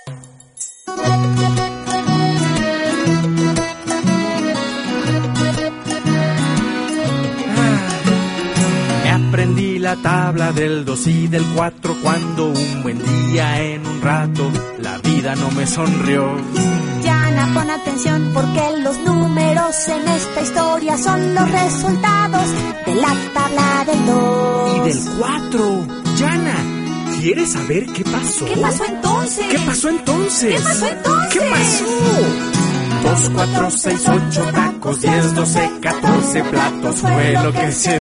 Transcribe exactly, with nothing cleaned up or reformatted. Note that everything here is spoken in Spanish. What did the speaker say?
Aprendí la tabla del dos y del cuatro cuando un buen día en un rato la vida no me sonrió. Yana, pon atención porque los números en esta historia son los resultados de la tabla del dos. Y del cuatro. Yana, ¿quieres saber qué pasó? ¿Qué pasó entonces? ¿Qué pasó entonces? ¿Qué pasó entonces? ¿Qué pasó? Dos, cuatro, seis, ocho tacos, diez, doce, catorce platos fue lo que se